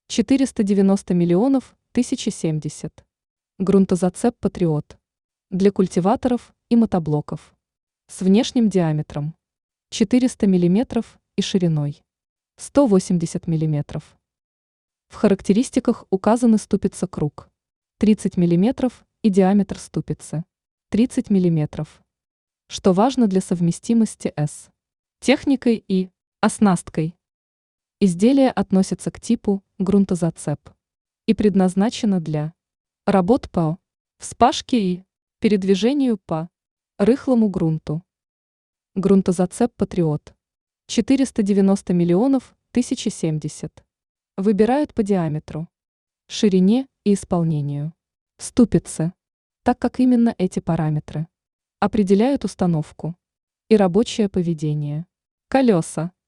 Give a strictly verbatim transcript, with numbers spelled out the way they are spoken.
четыреста девяносто миллионов тысяча семьдесят. Грунтозацеп «Патриот» для культиваторов и мотоблоков с внешним диаметром четыреста миллиметров и шириной сто восемьдесят миллиметров. В характеристиках указаны ступица круг тридцать миллиметров и диаметр ступицы тридцать миллиметров, что важно для совместимости с техникой и оснасткой. Изделие относится к типу грунтозацеп и предназначено для работ по вспашке и передвижению по рыхлому грунту. Грунтозацеп «Патриот» четыреста девяносто миллионов тысяча семьдесят выбирают по диаметру, ширине и исполнению ступицы, так как именно эти параметры определяют установку и рабочее поведение колеса.